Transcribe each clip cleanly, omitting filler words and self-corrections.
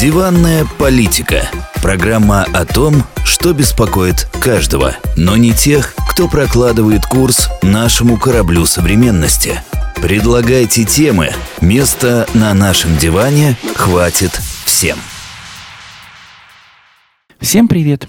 Диванная политика. Программа о том, что беспокоит каждого, но не тех, кто прокладывает курс нашему кораблю современности. Предлагайте темы. Места на нашем диване хватит всем. Всем привет!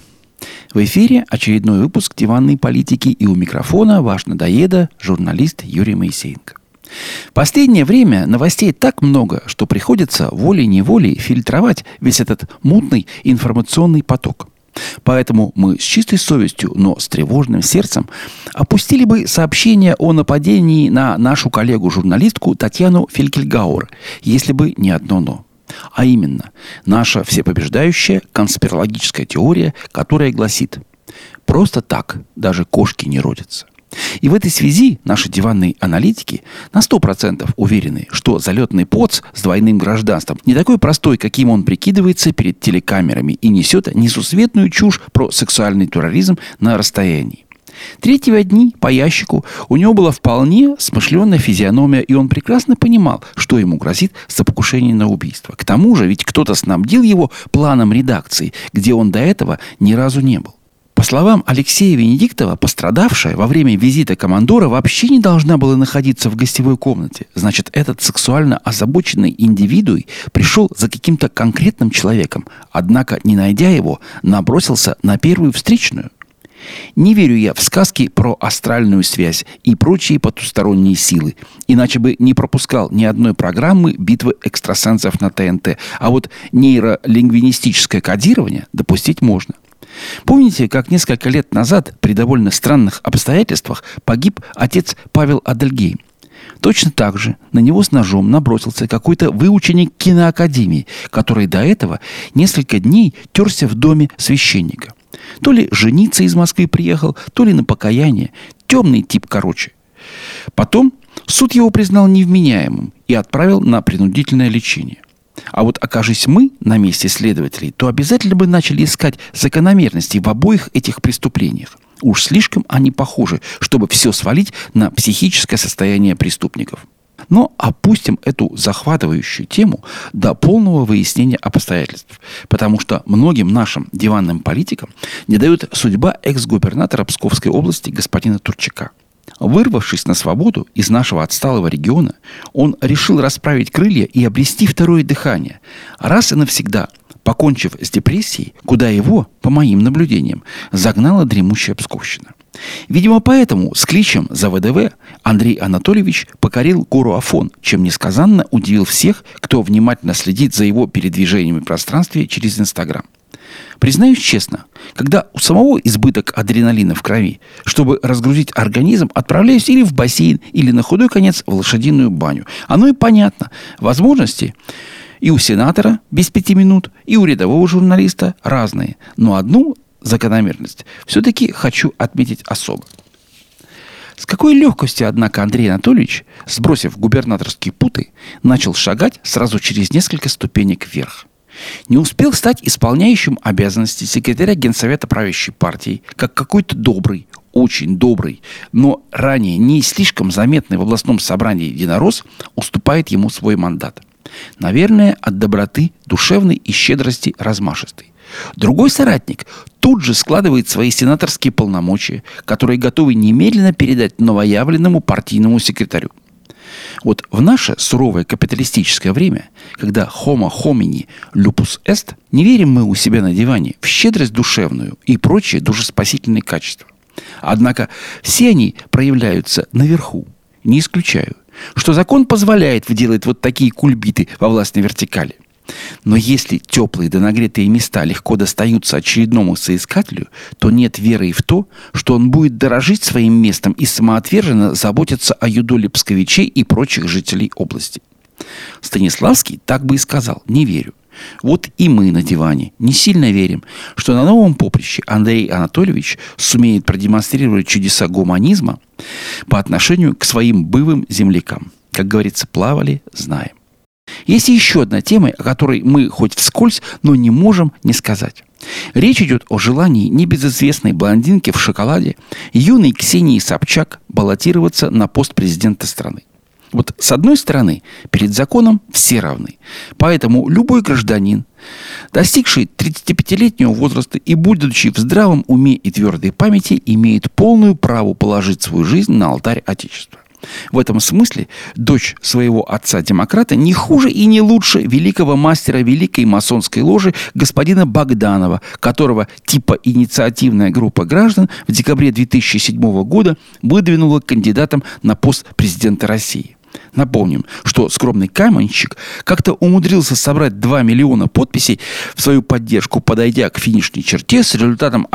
В эфире очередной выпуск «Диванной политики», и у микрофона ваш надоеда, журналист Юрий Моисеенко. В последнее время новостей так много, что приходится волей-неволей фильтровать весь этот мутный информационный поток. Поэтому мы с чистой совестью, но с тревожным сердцем опустили бы сообщение о нападении на нашу коллегу-журналистку Татьяну Фелькельгауэр, если бы не одно «но». А именно, наша всепобеждающая конспирологическая теория, которая гласит: просто так даже кошки не родятся. И в этой связи наши диванные аналитики на 100% уверены, что залетный поц с двойным гражданством не такой простой, каким он прикидывается перед телекамерами, и несет несусветную чушь про сексуальный терроризм на расстоянии. Третьего дни по ящику у него была вполне смышленая физиономия, и он прекрасно понимал, что ему грозит за покушение на убийство. К тому же ведь кто-то снабдил его планом редакции, где он до этого ни разу не был. По словам Алексея Венедиктова, пострадавшая во время визита командора вообще не должна была находиться в гостевой комнате. Значит, этот сексуально озабоченный индивидуй пришел за каким-то конкретным человеком, однако, не найдя его, набросился на первую встречную. Не верю я в сказки про астральную связь и прочие потусторонние силы. Иначе бы не пропускал ни одной программы «Битвы экстрасенсов» на ТНТ. А вот нейролингвинистическое кодирование допустить можно. Помните, как несколько лет назад при довольно странных обстоятельствах погиб отец Павел Адельгейм? Точно так же на него с ножом набросился какой-то выученик киноакадемии, который до этого несколько дней терся в доме священника. То ли жениться из Москвы приехал, то ли на покаяние. Темный тип, короче. Потом суд его признал невменяемым и отправил на принудительное лечение. А вот окажись мы на месте следователей, то обязательно бы начали искать закономерности в обоих этих преступлениях. Уж слишком они похожи, чтобы все свалить на психическое состояние преступников. Но опустим эту захватывающую тему до полного выяснения обстоятельств, потому что многим нашим диванным политикам не дает судьба экс-губернатора Псковской области господина Турчака. Вырвавшись на свободу из нашего отсталого региона, он решил расправить крылья и обрести второе дыхание, раз и навсегда покончив с депрессией, куда его, по моим наблюдениям, загнала дремучая псковщина. Видимо, поэтому с кличем за ВДВ Андрей Анатольевич покорил гору Афон, чем несказанно удивил всех, кто внимательно следит за его передвижениями в пространстве через Инстаграм. Признаюсь честно, когда у самого избыток адреналина в крови, чтобы разгрузить организм, отправляюсь или в бассейн, или на худой конец в лошадиную баню. Оно и понятно. Возможности и у сенатора без 5 минут, и у рядового журналиста разные. Но одну закономерность все-таки хочу отметить особо. С какой легкостью, однако, Андрей Анатольевич, сбросив губернаторские путы, начал шагать сразу через несколько ступенек вверх. Не успел стать исполняющим обязанности секретаря Генсовета правящей партии, как какой-то добрый, очень добрый, но ранее не слишком заметный в областном собрании единорос уступает ему свой мандат. Наверное, от доброты душевной и щедрости размашистой. Другой соратник тут же складывает свои сенаторские полномочия, которые готовы немедленно передать новоявленному партийному секретарю. Вот в наше суровое капиталистическое время, когда homo homini lupus est, не верим мы у себя на диване в щедрость душевную и прочие душеспасительные качества. Однако все они проявляются наверху. Не исключаю, что закон позволяет делать вот такие кульбиты во властной вертикали. Но если теплые да нагретые места легко достаются очередному соискателю, то нет веры и в то, что он будет дорожить своим местом и самоотверженно заботиться о юдоле псковичей и прочих жителей области. Станиславский так бы и сказал: не верю. Вот и мы на диване не сильно верим, что на новом поприще Андрей Анатольевич сумеет продемонстрировать чудеса гуманизма по отношению к своим бывшим землякам. Как говорится, плавали, знаем. Есть еще одна тема, о которой мы хоть вскользь, но не можем не сказать. Речь идет о желании небезызвестной блондинки в шоколаде юной Ксении Собчак баллотироваться на пост президента страны. Вот с одной стороны, перед законом все равны. Поэтому любой гражданин достигший 35-летнего возраста и будучи в здравом уме и твердой памяти, имеет полную право положить свою жизнь на алтарь Отечества. В этом смысле дочь своего отца-демократа не хуже и не лучше великого мастера Великой масонской ложи господина Богданова, которого типа инициативная группа граждан в декабре 2007 года выдвинула кандидатом на пост президента России. Напомним, что скромный каменщик как-то умудрился собрать 2 миллиона подписей в свою поддержку, подойдя к финишной черте с результатом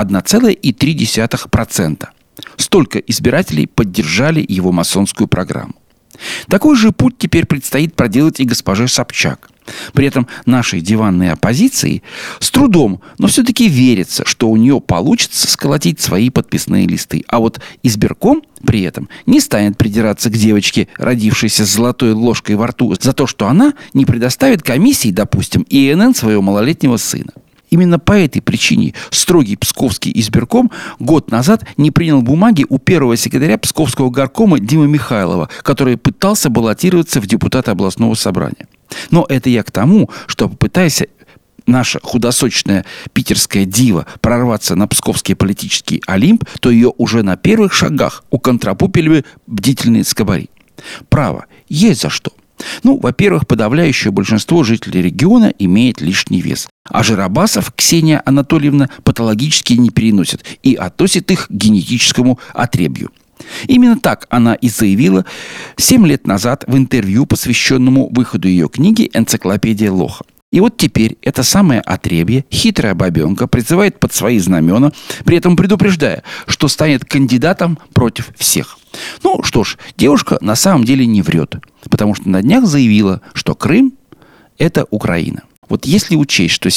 1,3%. Столько избирателей поддержали его масонскую программу. Такой же путь теперь предстоит проделать и госпоже Собчак. При этом нашей диванной оппозиции с трудом, но все-таки верится, что у нее получится сколотить свои подписные листы. А вот избирком при этом не станет придираться к девочке, родившейся с золотой ложкой во рту, за то, что она не предоставит комиссии, допустим, ИНН своего малолетнего сына. Именно по этой причине строгий псковский избирком год назад не принял бумаги у первого секретаря Псковского горкома Димы Михайлова, который пытался баллотироваться в депутаты областного собрания. Но это я к тому, что, попытаясь наша худосочная питерская дива прорваться на псковский политический Олимп, то ее уже на первых шагах уконтрапупили бы бдительные скобари. Право, есть за что. Во-первых, подавляющее большинство жителей региона имеет лишний вес. А жиробасов Ксения Анатольевна патологически не переносит и относит их к генетическому отребью. Именно так она и заявила 7 лет назад в интервью, посвященному выходу ее книги «Энциклопедия Лоха». И вот теперь это самое отребье, хитрая бабенка, призывает под свои знамена, при этом предупреждая, что станет кандидатом против всех. Что ж, девушка на самом деле не врет, потому что на днях заявила, что Крым – это Украина. Вот если учесть, что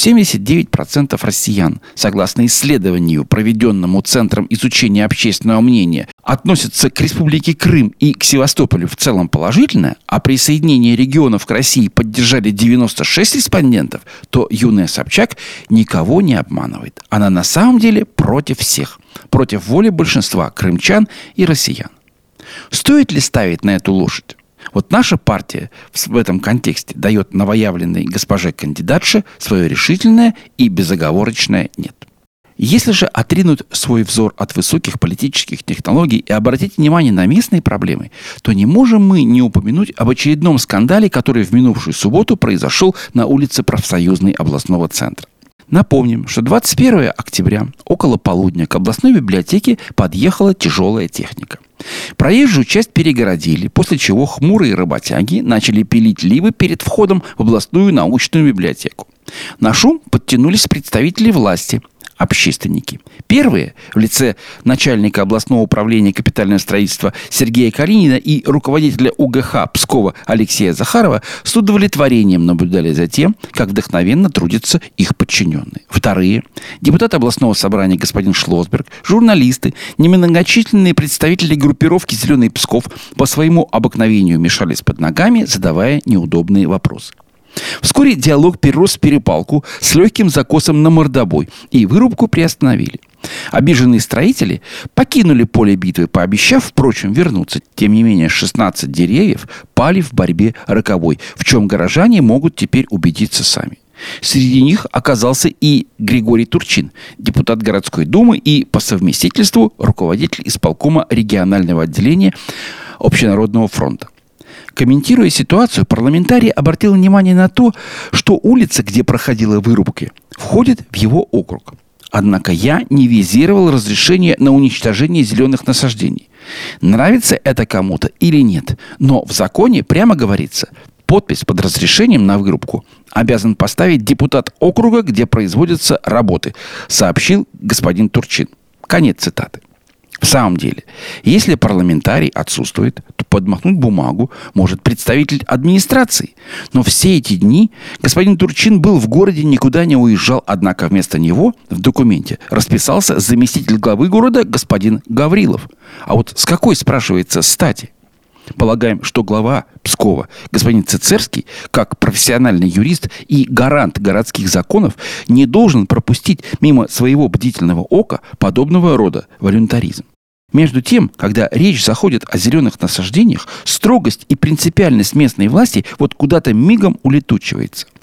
79% россиян, согласно исследованию, проведенному Центром изучения общественного мнения, относятся к Республике Крым и к Севастополю в целом положительно, а присоединение регионов к России поддержали 96 респондентов, то юная Собчак никого не обманывает. Она на самом деле против всех, против воли большинства крымчан и россиян. Стоит ли ставить на эту лошадь? Вот наша партия в этом контексте дает новоявленной госпоже кандидатше свое решительное и безоговорочное «нет». Если же отринуть свой взор от высоких политических технологий и обратить внимание на местные проблемы, то не можем мы не упомянуть об очередном скандале, который в минувшую субботу произошел на улице Профсоюзной областного центра. Напомним, что 21 октября около полудня к областной библиотеке подъехала тяжелая техника. Проезжую часть перегородили, после чего хмурые работяги начали пилить ливы перед входом в областную научную библиотеку. На шум подтянулись представители власти, общественники. Первые, в лице начальника областного управления капитального строительства Сергея Калинина и руководителя УГХ Пскова Алексея Захарова, с удовлетворением наблюдали за тем, как вдохновенно трудятся их подчиненные. Вторые, депутат областного собрания господин Шлосберг, журналисты, немногочисленные представители группировки «Зеленый Псков» по своему обыкновению мешались под ногами, задавая неудобные вопросы. Вскоре диалог перерос в перепалку с легким закосом на мордобой, и вырубку приостановили. Обиженные строители покинули поле битвы, пообещав, впрочем, вернуться. Тем не менее, 16 деревьев пали в борьбе роковой, в чем горожане могут теперь убедиться сами. Среди них оказался и Григорий Турчин, депутат городской думы и по совместительству руководитель исполкома регионального отделения Общенародного фронта. Комментируя ситуацию, парламентарий обратил внимание на то, что улица, где проходила вырубка, входит в его округ. Однако я не визировал разрешение на уничтожение зеленых насаждений. Нравится это кому-то или нет, но в законе прямо говорится, подпись под разрешением на вырубку обязан поставить депутат округа, где производятся работы, сообщил господин Турчин. Конец цитаты. В самом деле, если парламентарий отсутствует, то подмахнуть бумагу может представитель администрации. Но все эти дни господин Турчин был в городе, никуда не уезжал, однако вместо него в документе расписался заместитель главы города господин Гаврилов. А вот с какой, спрашивается, стати? Полагаем, что глава Пскова, господин Цицерский, как профессиональный юрист и гарант городских законов, не должен пропустить мимо своего бдительного ока подобного рода волюнтаризм. Между тем, когда речь заходит о зеленых насаждениях, строгость и принципиальность местной власти вот куда-то мигом улетучивается.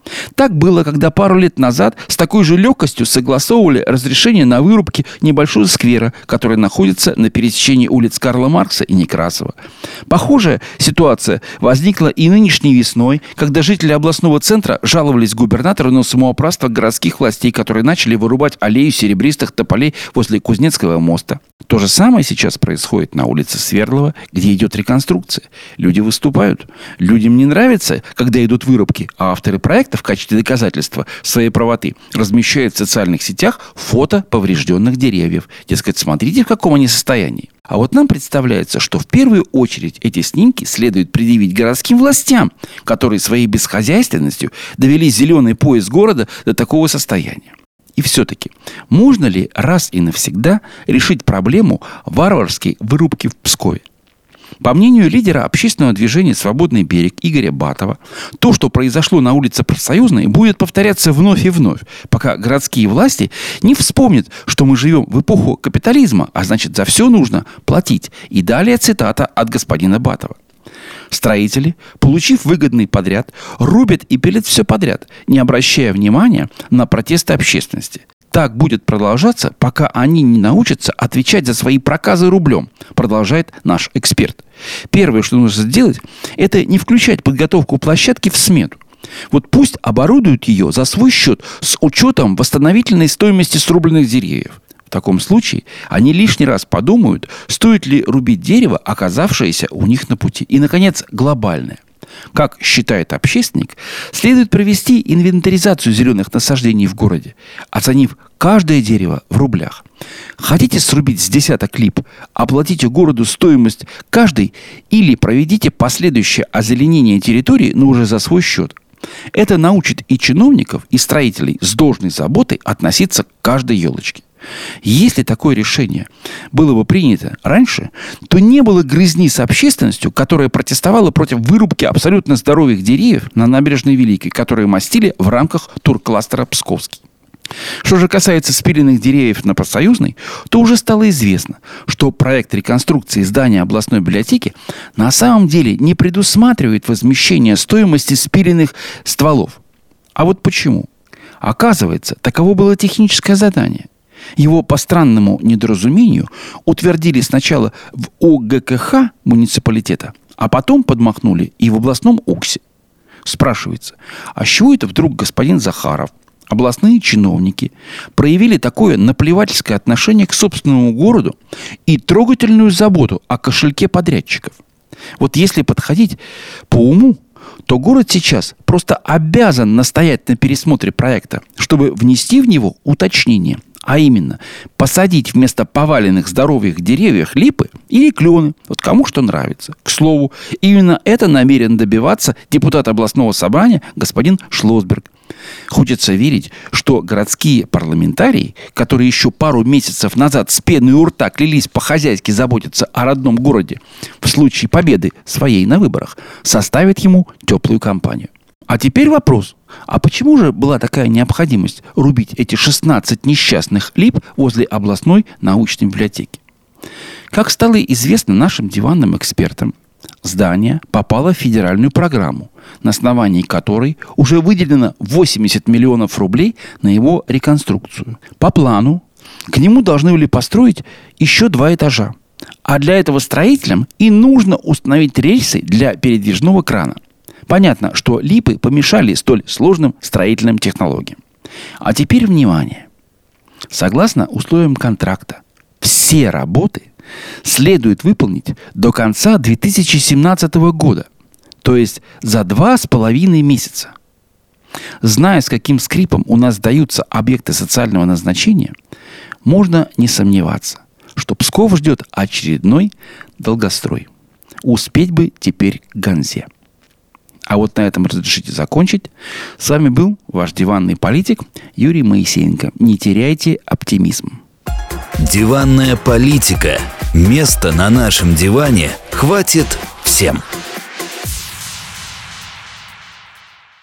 Так было, когда пару лет назад с такой же легкостью согласовывали разрешение на вырубки небольшого сквера, который находится на пересечении улиц Карла Маркса и Некрасова. Похожая ситуация возникла и нынешней весной, когда жители областного центра жаловались губернатору на самоуправство городских властей, которые начали вырубать аллею серебристых тополей возле Кузнецкого моста. То же самое сейчас происходит на улице Свердлова, где идет реконструкция. Люди выступают. Людям не нравится, когда идут вырубки, а авторы проекта в качестве доказательства своей правоты размещают в социальных сетях фото поврежденных деревьев. Дескать, смотрите, в каком они состоянии. А вот нам представляется, что в первую очередь эти снимки следует предъявить городским властям, которые своей бесхозяйственностью довели зеленый пояс города до такого состояния. И все-таки, можно ли раз и навсегда решить проблему варварской вырубки в Пскове? По мнению лидера общественного движения «Свободный берег» Игоря Батова, то, что произошло на улице Профсоюзной, будет повторяться вновь и вновь, пока городские власти не вспомнят, что мы живем в эпоху капитализма, а значит, за все нужно платить. И далее цитата от господина Батова. Строители, получив выгодный подряд, рубят и пилят все подряд, не обращая внимания на протесты общественности. Так будет продолжаться, пока они не научатся отвечать за свои проказы рублем, продолжает наш эксперт. Первое, что нужно сделать, это не включать подготовку площадки в смету. Вот пусть оборудуют ее за свой счет с учетом восстановительной стоимости срубленных деревьев. В таком случае они лишний раз подумают, стоит ли рубить дерево, оказавшееся у них на пути. И, наконец, глобальное. Как считает общественник, следует провести инвентаризацию зеленых насаждений в городе, оценив каждое дерево в рублях. Хотите срубить с десяток лип, оплатите городу стоимость каждой или проведите последующее озеленение территории, но уже за свой счет. Это научит и чиновников, и строителей с должной заботой относиться к каждой елочке. Если такое решение было бы принято раньше, то не было грызни с общественностью, которая протестовала против вырубки абсолютно здоровых деревьев на набережной Великой, которые мастили в рамках туркластера «Псковский». Что же касается спиленных деревьев на Профсоюзной, то уже стало известно, что проект реконструкции здания областной библиотеки на самом деле не предусматривает возмещение стоимости спиленных стволов. А вот почему? Оказывается, таково было техническое задание. Его по странному недоразумению утвердили сначала в ОГКХ муниципалитета, а потом подмахнули и в областном УКСе. Спрашивается, а с чего это вдруг господин Захаров, областные чиновники проявили такое наплевательское отношение к собственному городу и трогательную заботу о кошельке подрядчиков? Вот если подходить по уму, то город сейчас просто обязан настоять на пересмотре проекта, чтобы внести в него уточнение. А именно, посадить вместо поваленных здоровых деревьев липы или клены. Вот кому что нравится. К слову, именно это намерен добиваться депутат областного собрания господин Шлосберг. Хочется верить, что городские парламентарии, которые еще пару месяцев назад с пеной у рта клялись по-хозяйски заботиться о родном городе, в случае победы своей на выборах, составят ему теплую компанию. А теперь вопрос. А почему же была такая необходимость рубить эти 16 несчастных лип возле областной научной библиотеки? Как стало известно нашим диванным экспертам, здание попало в федеральную программу, на основании которой уже выделено 80 миллионов рублей на его реконструкцию. По плану к нему должны были построить еще 2 этажа. А для этого строителям и нужно установить рельсы для передвижного крана. Понятно, что липы помешали столь сложным строительным технологиям. А теперь внимание. Согласно условиям контракта, все работы следует выполнить до конца 2017 года, то есть за 2,5 месяца. Зная, с каким скрипом у нас даются объекты социального назначения, можно не сомневаться, что Псков ждет очередной долгострой. Успеть бы теперь к Ганзе. А вот на этом разрешите закончить. С вами был ваш диванный политик Юрий Моисеенко. Не теряйте оптимизм. Диванная политика. Места на нашем диване хватит всем.